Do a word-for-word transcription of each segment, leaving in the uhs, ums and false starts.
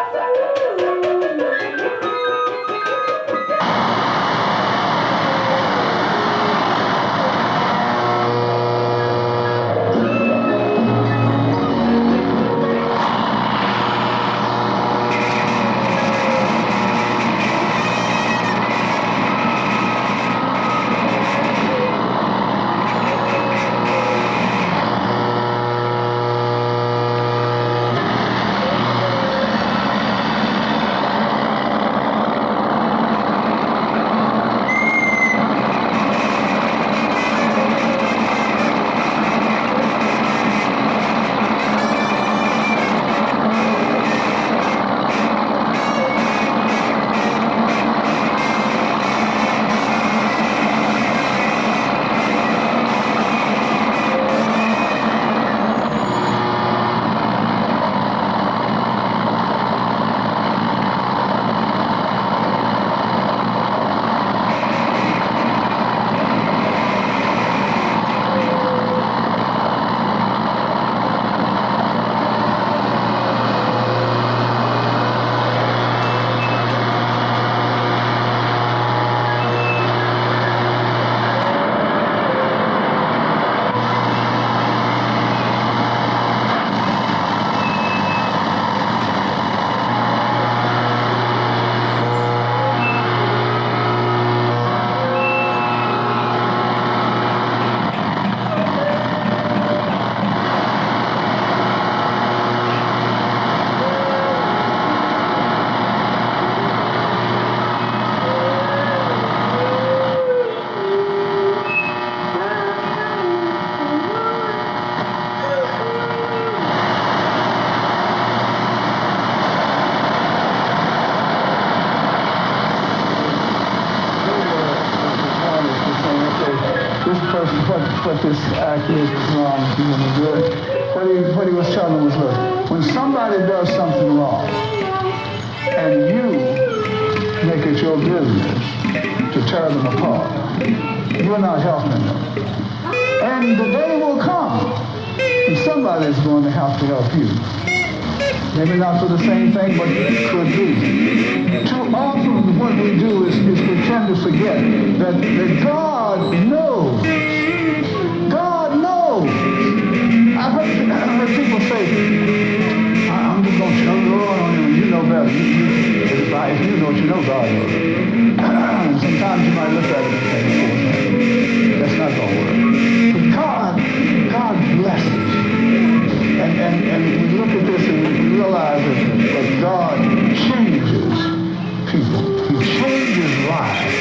What this act is wrong, if you want to do it. What he, what he was telling them was, look, when somebody does something wrong, and you make it your business to tear them apart, you're not helping them. And the day will come when somebody's going to have to help you. Maybe not for the same thing, but it could be. Too often what we do is, is we tend to forget that, that God knows. God knows. I've heard, I've heard people say, I'm just going to tell the Lord on you, you know better. You, you, if, I, if you know what you know, God knows. Sometimes you might look at it and say, that's not going to work. But God, God blesses. And, and, and we look at this and we realize that, that God changes people. He changes lives.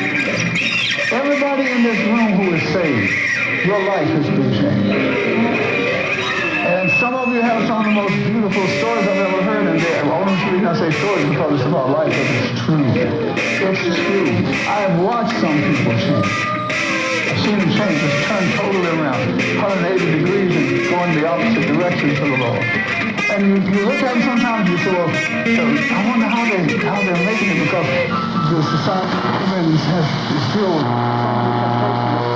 Everybody in this room who is saved, your life has been changed. And some of you have some of the most beautiful stories I've ever heard. And the only reason I say stories is because it's about life, but it's true. It's true. I have watched some people change. I've seen them change, just turn totally around, one hundred eighty degrees and go in the opposite direction to the Lord. And you, you look at them sometimes and you say, well, I wonder how, they, how they're making it, because the society is filled with some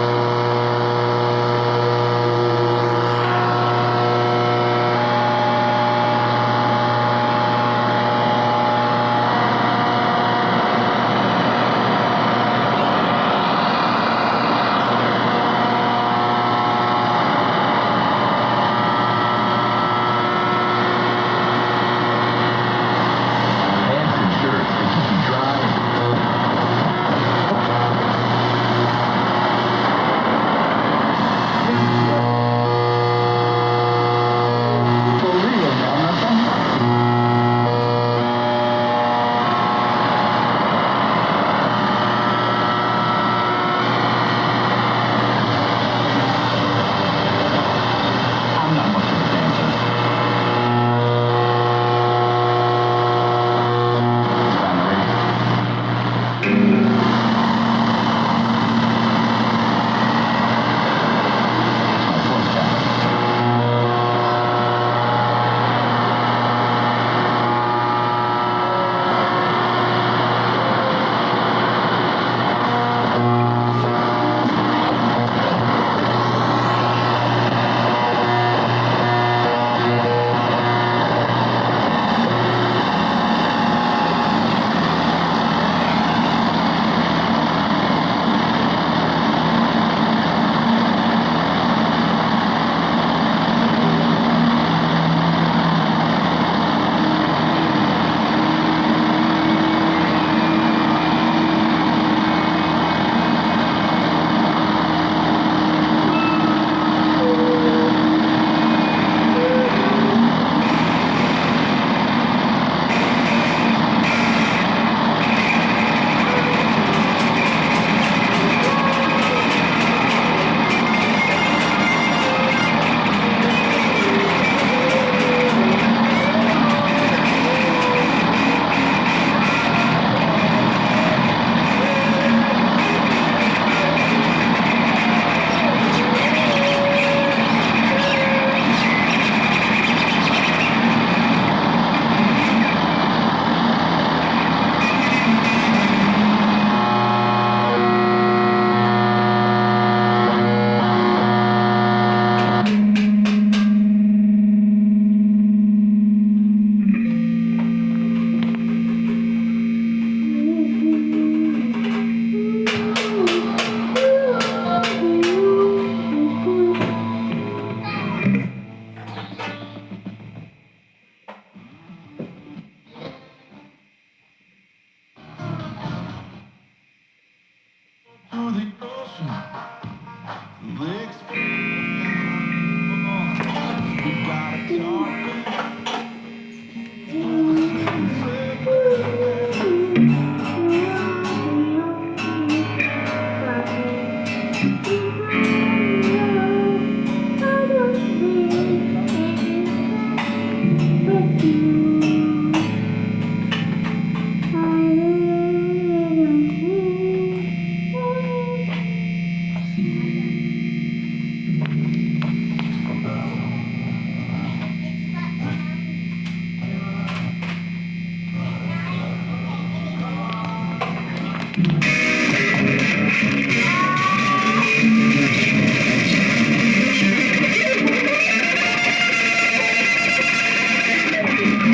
Thank you.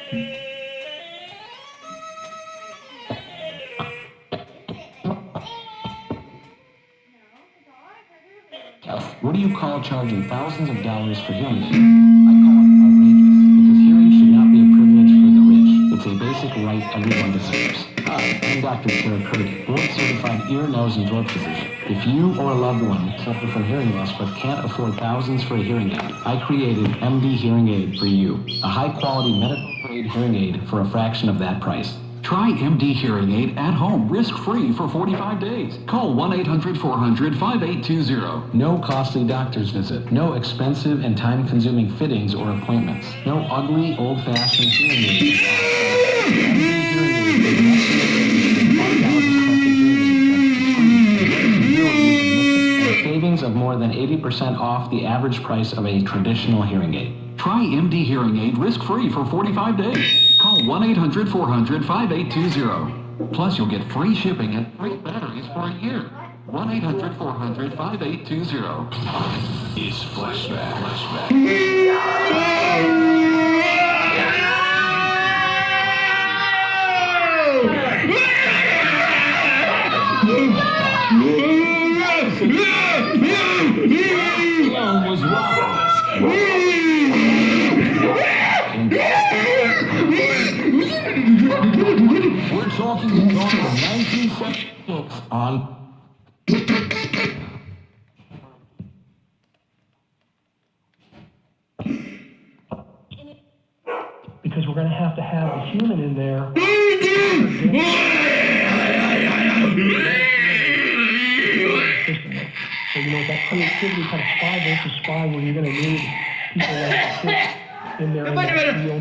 What do you call charging thousands of dollars for hearing aids? I call it outrageous, because hearing should not be a privilege for the rich. It's a basic right everyone deserves. Hi, I'm Doctor Kara Kurdi, board-certified ear, nose, and throat physician. If you or a loved one suffer from hearing loss but can't afford thousands for a hearing aid, I created M D Hearing Aid for you, a high-quality medical-grade hearing aid for a fraction of that price. Try M D Hearing Aid at home, risk-free for forty-five days. Call one eight hundred four hundred five eight two zero. No costly doctor's visit. No expensive and time-consuming fittings or appointments. No ugly, old-fashioned hearing aids. M D Hearing Aid is an excellent savings of more than eighty percent off the average price of a traditional hearing aid. Try M D Hearing Aid risk-free for forty-five days. Call one eight hundred four hundred five eight two zero. Plus, you'll get free shipping and free batteries for a year. one eight hundred four hundred five eight two zero. Is Flashback. Flashback. was Roberts. We're talking about nineteen seventy-six on because we're going to have to have a human in there. So, you know, that creativity kind of spy versus spy where you're going to need people like this in there in that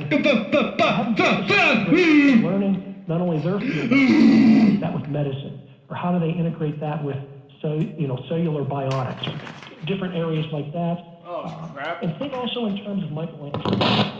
field. Learning not only their field, but that with medicine. Or how do they integrate that with, so, you know, cellular bionics, or different areas like that. Oh, crap. And think also in terms of Michelangelo.